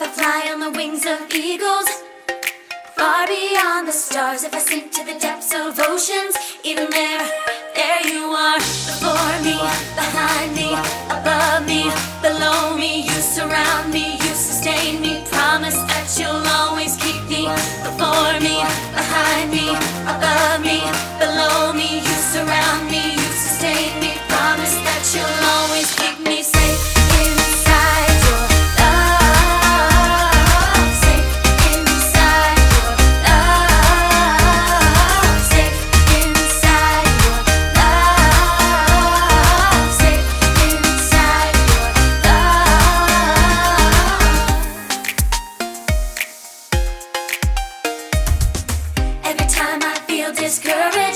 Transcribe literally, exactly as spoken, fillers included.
fly on the wings of eagles, far beyond the stars. If I sink to the depths of oceans, even there, there you are. Before me, behind me, above me, below me. You surround me, you sustain me. Promise that you'll always keep me. Before me, behind me, above me, below me. You surround me, you sustain me. Promise that you'll always keep me safe inside your love. Safe inside your love. Safe inside your love. Safe inside your love. Every time I feel discouraged,